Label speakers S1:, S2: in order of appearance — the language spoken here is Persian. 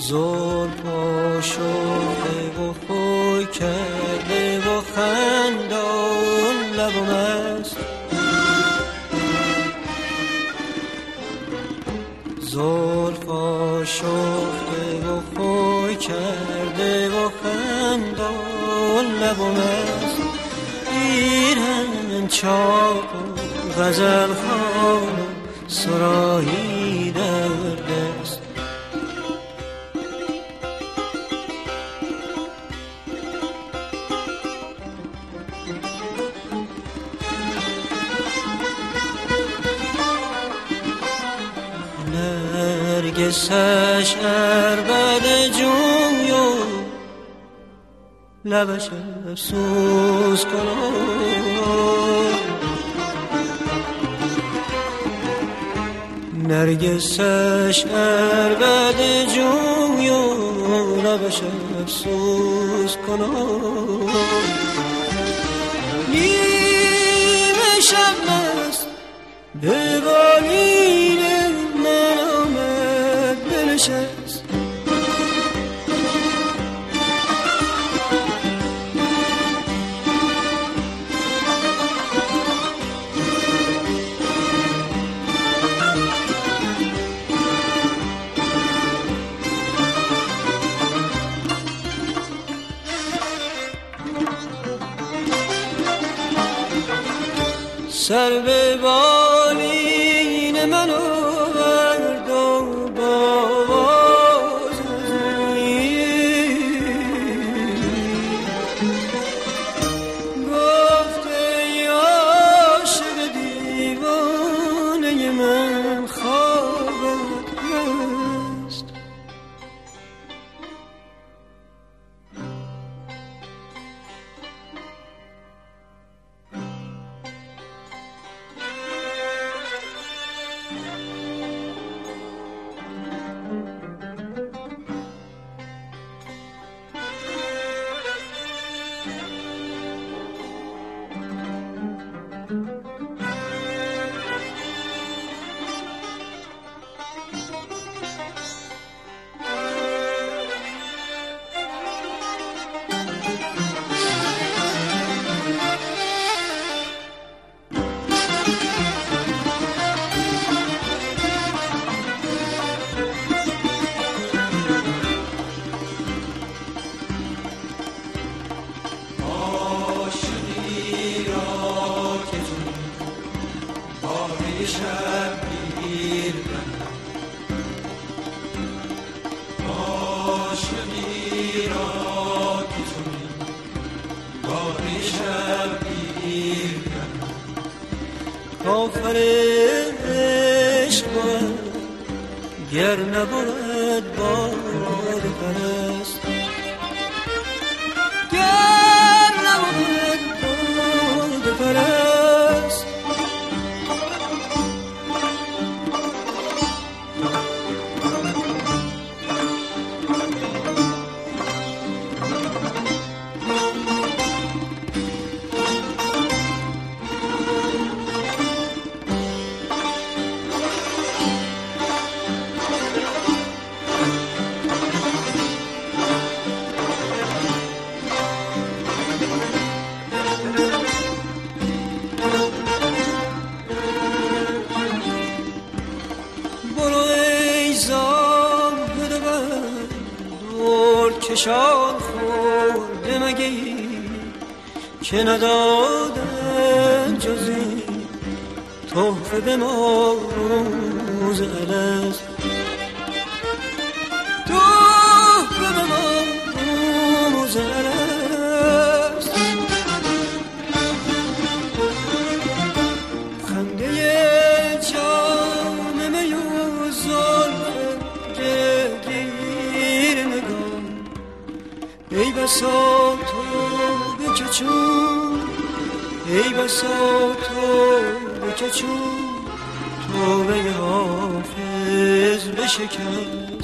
S1: زلفا شده و خوی کرده و خندان لبم است، زلفا شده و خوی کرده و خندان لبم است. ایران چاق و غزل خوان سرایی در دست، نرگسش عربد جویو لبش افسوس کنم، نرگسش عربد جویو لبش افسوس کنم. نیمه شب است به بالین من آمد بنشست، سر به بالین من آورد و باز گفت ای عاشق دیوانه من خوابت هست. آخر عشق باید گر نبود باد پرست، گر نبود باد پرست. کشان خورده مگی که ندادن جزی تحفه به ما روز الست، تحفه به ما روز الست. خنده جام می و زلف گرگیر نگاه، ای بسا تو بکچون، ای بسا تو بکچون، توبه حافظ بشکن.